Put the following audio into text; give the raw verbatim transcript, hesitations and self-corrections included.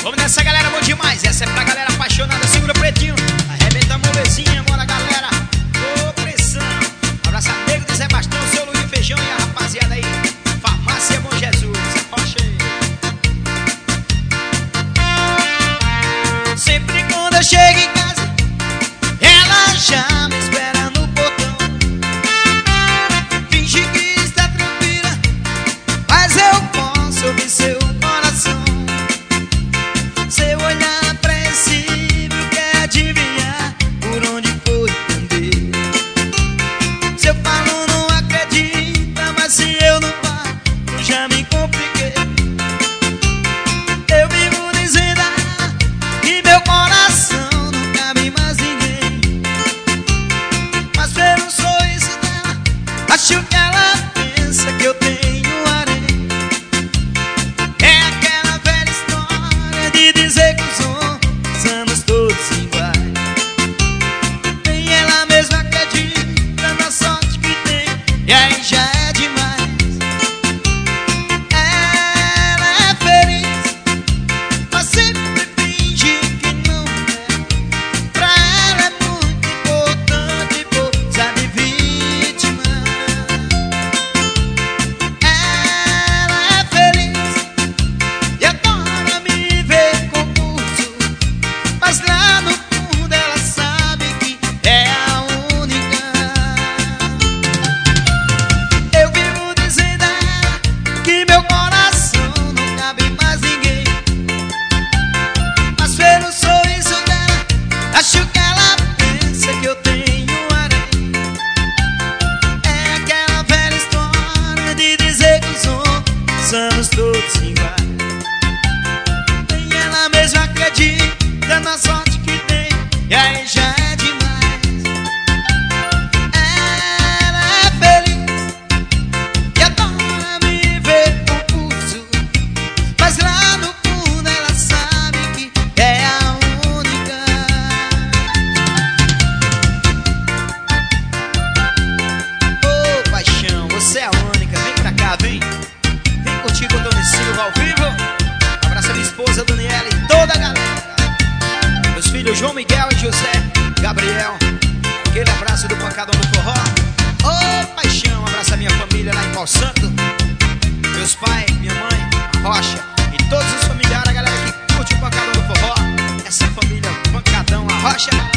Vamos nessa, galera, bom demais. Essa é pra galera apaixonada. Segura o pretinho, arrebenta a molezinha, bora, galera. Ô, pressão. Abraço a Nego de Sebastião, seu Luiz Feijão e a rapaziada aí. Farmácia Bom Jesus. Rocha aí. Sempre quando eu chego em casa, ela já me espera no portão. Finge que está tranquila, mas eu posso ouvir seu coração. Seu olhar apreensivo quer adivinhar por onde foi entender. Se eu falo não acredita, mas se eu não falo eu já me compliquei. Eu vivo dizendo que meu coração não cabe mais ninguém, mas pelo sorriso dela acho que ela pensa que eu tenho areia. É aquela velha história de dizer que os anos todos iguais. Nem ela mesma acredita na sorte que tem, e aí já é demais. Ela é feliz, mas sempre finge que não é. Pra ela é muito importante posar de vítima. Ela é feliz e adora me ver confuso, mas lá no fundo ela sabe que é a única. Eu vivo dizendo a ela que meu coração não cabe mais ninguém, mas pelo sorriso dela acho que ela pensa que eu tenho areia. É aquela velha história de dizer que os anos todos iguais. Nem ela mesma acredita na sorte que tem, e aí já é demais. Ela é feliz e adora me ver confuso, mas lá no fundo ela sabe que é a única. Ô, paixão, você é a única. Vem pra cá, vem. Vem curtir com o Tony Silva ao vivo. Abraça minha esposa, Daniela, e toda a galera. Meus filhos João Miguel e José Gabriel. Aquele abraço do Pancadão do Forró. Ô, paixão, abraça minha família lá em Pau Santo. Meus pais, minha mãe, a Rocha, e todos os familiares, a galera que curte o Pancadão do Forró. Essa família Pancadão, a Rocha.